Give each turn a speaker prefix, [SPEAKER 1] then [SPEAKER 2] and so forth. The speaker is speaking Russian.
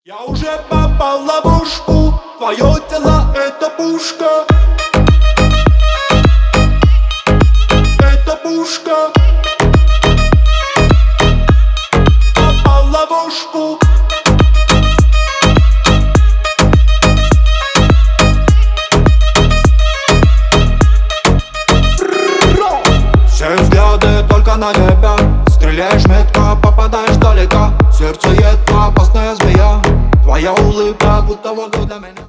[SPEAKER 1] Я уже попал в ловушку, твое тело это пушка. Это пушка. Попал в ловушку. Все взгляды только на тебя. Стреляешь метко, попадаешь далеко. Сердце едко, опасная змея. Твоя улыбка будто воздух для меня.